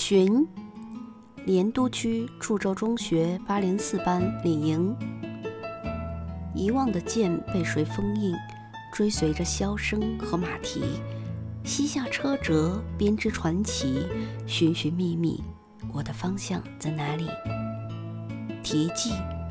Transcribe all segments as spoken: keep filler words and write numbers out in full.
寻，莲都区处州中学八零四班李莹。遗忘的剑被谁封印，追随着箫声和马蹄，膝下车辙，编织传奇，寻寻觅觅，我的方向在哪里？题记。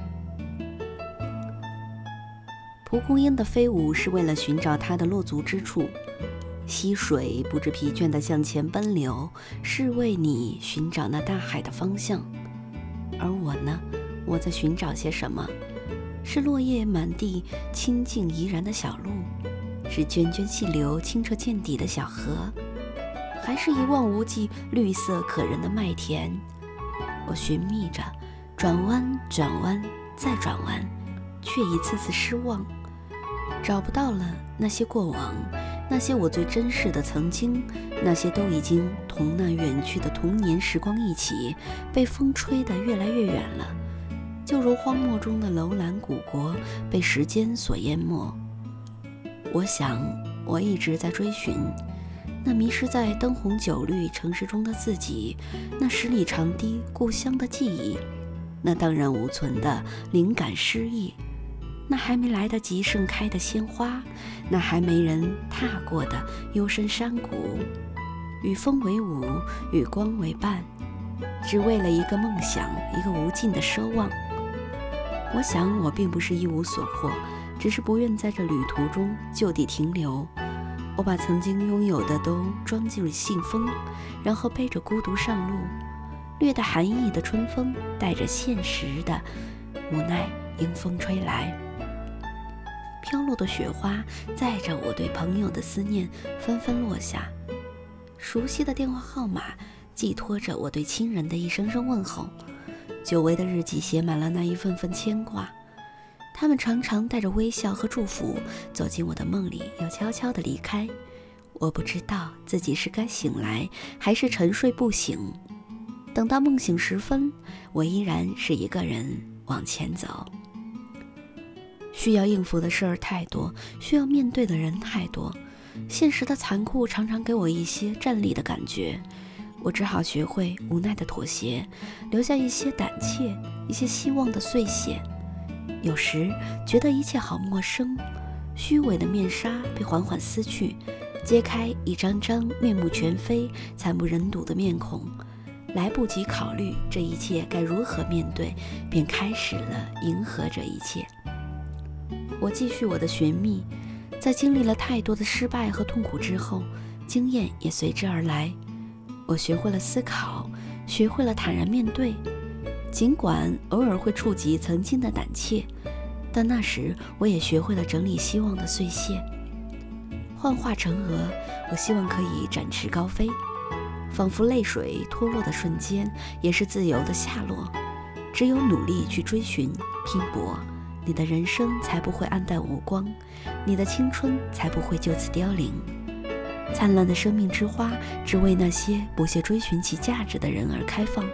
蒲公英的飞舞是为了寻找它的落足之处，溪水不知疲倦地向前奔流，是为你寻找那大海的方向。而我呢，我在寻找些什么？是落叶满地清静怡然的小路，是涓涓细流清澈见底的小河，还是一望无际绿色可人的麦田？我寻觅着，转弯转弯再转弯，却一次次失望，找不到了那些过往，那些我最珍视的曾经，那些都已经同那远去的童年时光一起被风吹得越来越远了，就如荒漠中的楼兰古国被时间所淹没。我想我一直在追寻那迷失在灯红酒绿城市中的自己，那十里长堤故乡的记忆，那荡然无存的灵感诗意，那还没来得及盛开的鲜花，那还没人踏过的幽深山谷。与风为伍，与光为伴，只为了一个梦想，一个无尽的奢望。我想我并不是一无所获，只是不愿在这旅途中就地停留。我把曾经拥有的都装进了信封，然后背着孤独上路。略带寒意的春风带着现实的无奈迎风吹来，飘落的雪花载着我对朋友的思念纷纷落下，熟悉的电话号码寄托着我对亲人的一声声问候，久违的日记写满了那一份份牵挂。他们常常带着微笑和祝福走进我的梦里，又悄悄地离开。我不知道自己是该醒来还是沉睡不醒。等到梦醒时分，我依然是一个人往前走。需要应付的事儿太多，需要面对的人太多，现实的残酷常常给我一些站立的感觉。我只好学会无奈的妥协，留下一些胆怯，一些希望的碎屑。有时觉得一切好陌生，虚伪的面纱被缓缓撕去，揭开一张张面目全非、惨不忍睹的面孔。来不及考虑这一切该如何面对，便开始了迎合这一切。我继续我的寻觅，在经历了太多的失败和痛苦之后，经验也随之而来。我学会了思考，学会了坦然面对，尽管偶尔会触及曾经的胆怯，但那时我也学会了整理希望的碎屑。幻化成蛾，我希望可以展翅高飞，仿佛泪水脱落的瞬间也是自由的下落。只有努力去追寻拼搏，你的人生才不会黯淡无光，你的青春才不会就此凋零。灿烂的生命之花只为那些不屑追寻其价值的人而开放。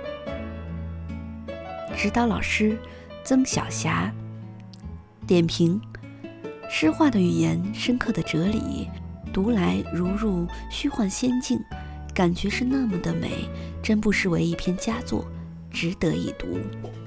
指导老师曾晓霞。点评：诗化的语言，深刻的哲理，读来如入虚幻仙境，感觉是那么的美，真不失为一篇佳作，值得一读。